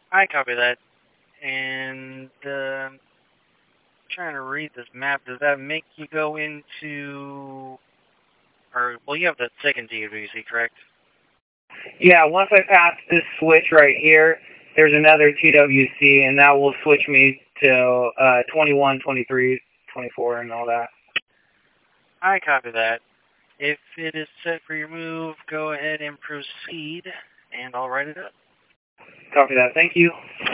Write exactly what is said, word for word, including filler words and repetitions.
I copy that. And uh, trying to read this map. Does that make you go into, or well, you have the second T W C, correct? Yeah, once I pass this switch right here, there's another T W C, and that will switch me to uh, twenty-one, twenty-three, twenty-four, and all that. I copy that. If it is set for your move, go ahead and proceed, and I'll write it up. Copy that. Thank you.